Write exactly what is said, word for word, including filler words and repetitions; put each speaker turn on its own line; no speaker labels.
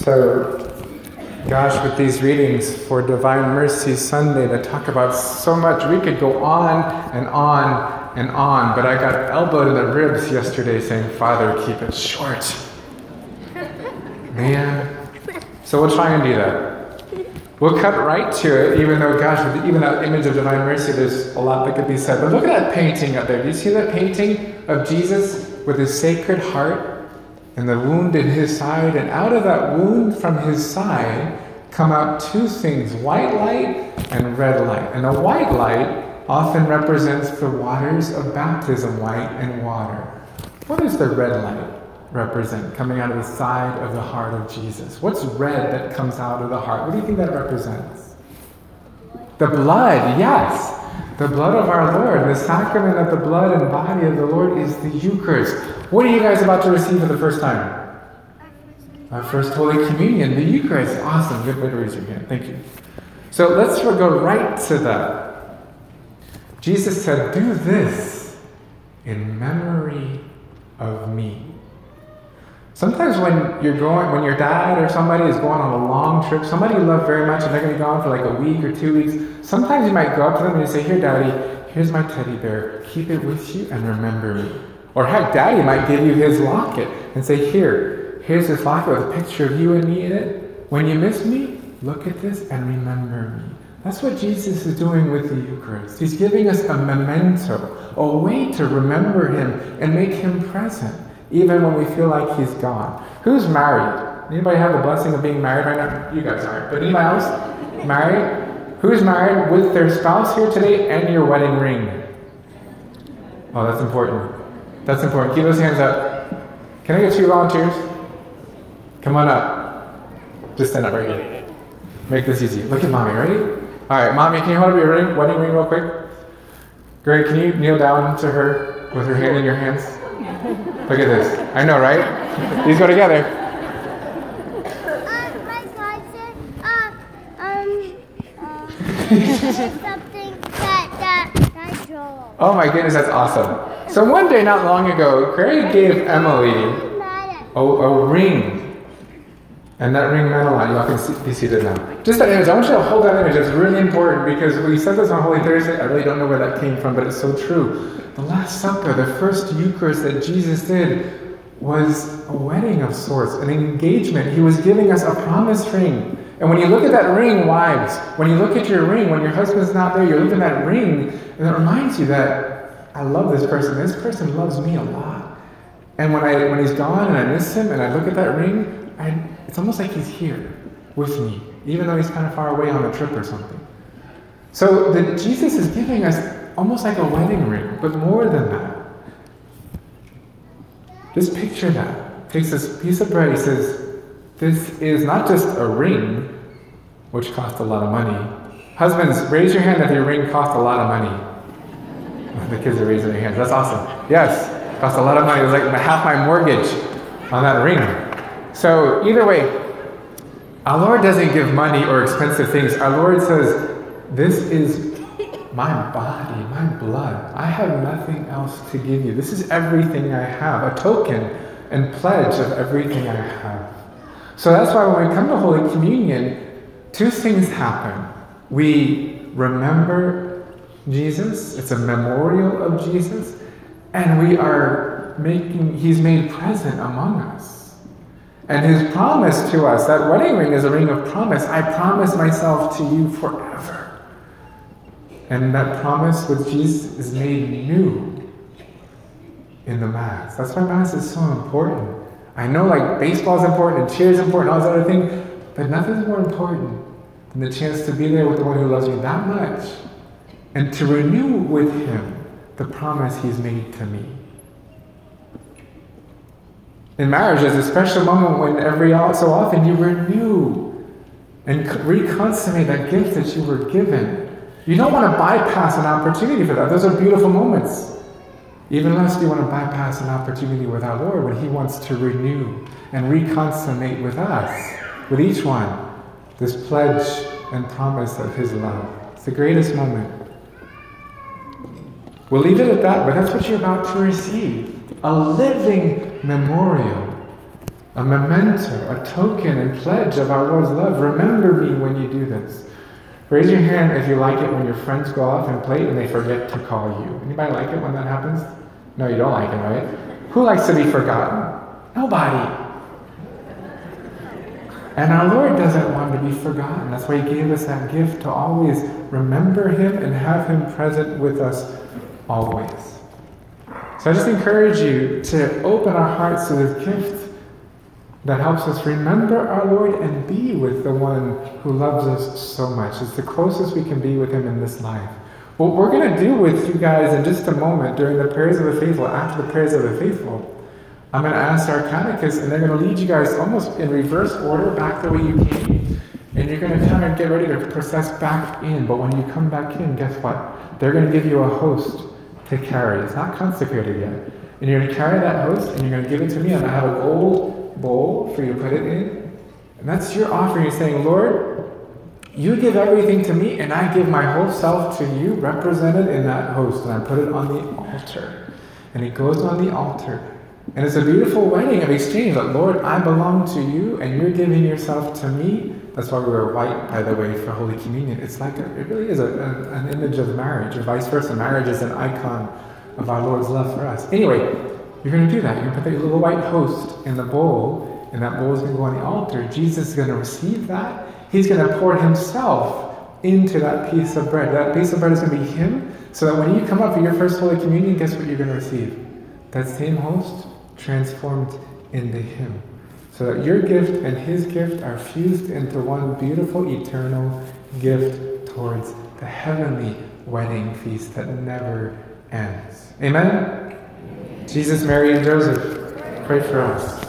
So, gosh, with these readings for Divine Mercy Sunday that talk about so much, we could go on and on and on, but I got elbowed in the ribs yesterday saying, Father, keep it short. Man. So we'll try and do that. We'll cut right to it, even though, gosh, with even that image of Divine Mercy, there's a lot that could be said. But look at that painting up there. Do you see that painting of Jesus with his sacred heart and the wound in his side? And out of that wound from his side come out two things, white light and red light. And the white light often represents the waters of baptism, white and water. What does the red light represent coming out of the side of the heart of Jesus? What's red that comes out of the heart? What do you think that represents? The blood, yes. The blood of our Lord. The sacrament of the blood and body of the Lord is the Eucharist. What are you guys about to receive for the first time? Our first Holy Communion, the Eucharist. Awesome. Good way to raise your hand. Thank you. So let's go right to that. Jesus said, do this in memory of me. Sometimes when you're going, when your dad or somebody is going on a long trip, somebody you love very much and they're going to be gone for like a week or two weeks, sometimes you might go up to them and you say, here, Daddy, here's my teddy bear. Keep it with you and remember me. Or heck, Daddy might give you his locket and say, here, here's this locket with a picture of you and me in it. When you miss me, look at this and remember me. That's what Jesus is doing with the Eucharist. He's giving us a memento, a way to remember him and make him present, even when we feel like he's gone. Who's married? Anybody have the blessing of being married right now? You guys aren't. But anybody else married? Who's married with their spouse here today and your wedding ring? Oh, that's important. That's important. Keep those hands up. Can I get two volunteers? Come on up. Just stand up right here. Make this easy. Look at Mommy. Ready? All right, Mommy, can you hold up your ring, wedding ring real quick? Great. Can you kneel down to her with her hand in your hands? Look at this. I know, right? These go together.
Um, my cousin, uh, um, uh, something that, that, that draw.
Oh my goodness, that's awesome. So one day not long ago, Craig gave Emily a, a ring. And that ring meant a lot. Y'all can see, be seated now. Just that image. I want you to hold that image. It's really important because we said this on Holy Thursday. I really don't know where that came from, but it's so true. The Last Supper, the first Eucharist that Jesus did, was a wedding of sorts, an engagement. He was giving us a promise ring. And when you look at that ring, wives, when you look at your ring, when your husband's not there, you're looking at that ring, and it reminds you that I love this person. This person loves me a lot. And when I when he's gone and I miss him and I look at that ring, I, it's almost like he's here with me, even though he's kind of far away on a trip or something. So the, Jesus is giving us almost like a wedding ring, but more than that. Just picture that. Takes this piece of bread, he says, this is not just a ring, which costs a lot of money. Husbands, raise your hand if your ring costs a lot of money. The kids are raising their hands. That's awesome. Yes, it costs a lot of money. It was like half my mortgage on that ring. So either way, our Lord doesn't give money or expensive things. Our Lord says, this is my body, my blood. I have nothing else to give you. This is everything I have, a token and pledge of everything I have. So that's why when we come to Holy Communion, two things happen. We remember Jesus. It's a memorial of Jesus. And we are making, he's made present among us. And his promise to us, that wedding ring is a ring of promise. I promise myself to you forever. And that promise with Jesus is made new in the Mass. That's why Mass is so important. I know like baseball is important and cheer is important, all those other things, but nothing's more important than the chance to be there with the one who loves you that much and to renew with him the promise he's made to me. In marriage, there's a special moment when every so often you renew and reconsummate that gift that you were given. You don't want to bypass an opportunity for that. Those are beautiful moments. Even less do you want to bypass an opportunity with our Lord when he wants to renew and reconsummate with us, with each one, this pledge and promise of his love. It's the greatest moment. We'll leave it at that, but that's what you're about to receive. A living memorial a memento, a token and pledge of our Lord's love. Remember me when you do this. Raise your hand if you like it when your friends go off and play and they forget to call you. Anybody like it when that happens? No, you don't like it, right? Who likes to be forgotten? Nobody. And our Lord doesn't want to be forgotten. That's why he gave us that gift to always remember him and have him present with us always. So I just encourage you to open our hearts to this gift that helps us remember our Lord and be with the one who loves us so much. It's the closest we can be with him in this life. What we're going to do with you guys in just a moment during the prayers of the faithful, after the prayers of the faithful, I'm going to ask our catechists, and they're going to lead you guys almost in reverse order back the way you came. And you're going to kind of get ready to process back in. But when you come back in, guess what? They're going to give you a host to carry. It's not consecrated yet. And you're going to carry that host, and you're going to give it to me. I'm going to have a gold bowl for you to put it in. And that's your offering. You're saying, Lord, you give everything to me, and I give my whole self to you, represented in that host. And I put it on the altar. And it goes on the altar. And it's a beautiful wedding of exchange. That, Lord, I belong to you, and you're giving yourself to me. That's why we wear white, by the way, for Holy Communion. It's like, a, it really is a, a, an image of marriage, or vice versa. Marriage is an icon of our Lord's love for us. Anyway, you're going to do that. You're going to put that little white host in the bowl, and that bowl is going to go on the altar. Jesus is going to receive that. He's going to pour himself into that piece of bread. That piece of bread is going to be him, so that when you come up for your first Holy Communion, guess what you're going to receive? That same host transformed into him. So that your gift and his gift are fused into one beautiful, eternal gift towards the heavenly wedding feast that never ends. Amen? Jesus, Mary, and Joseph, pray for us.